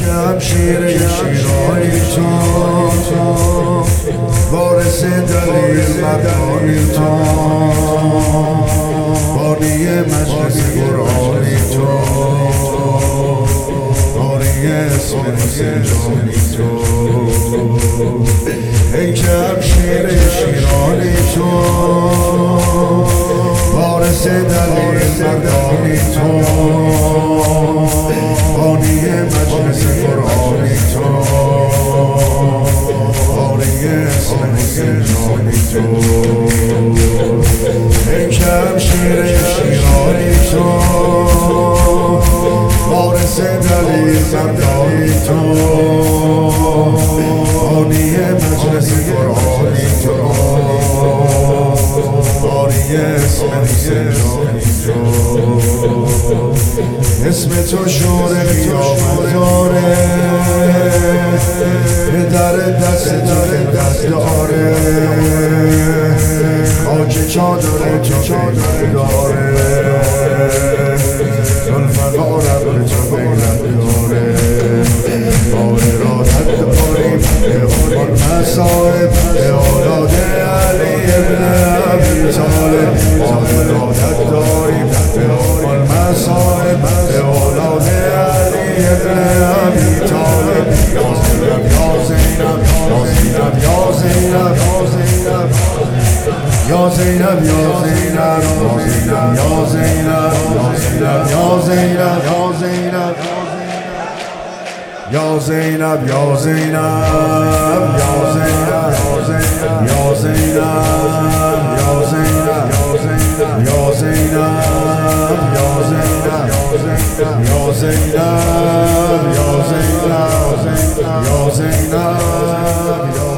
همشیره شیرانی تو وارث دلیل مدانی تو بانی مجلس قرآنی تو بانی اسم سنجانی تو ای که همشیره شیرانی تو وارث دلیل مدانی تو بانی مجلس قرآنی تو بانی اسم سنجانی تو ای که همشیره شیرانی تو وارث دلیل مدانی تو بانی مجلس قرآنی تو بانی اسم سنجانی تو اسم تو شور قیامت داره در دست داره خاک چادر داره زلفت آرم به تو بیلت داره بار ارادت داریم به عنوان مصائب به اولاد علی ابن ابی طالب بار ارادت داریم به عنوان مصائب به اولاد علی ابن ابی طالب یا زینب یا زینب یا زینب یا زینب یا زینب یا زینب یا زینب یا زینب یا زینب یا زینب یا زینب یا زینب یا زینب یا زینب یا زینب یا زینب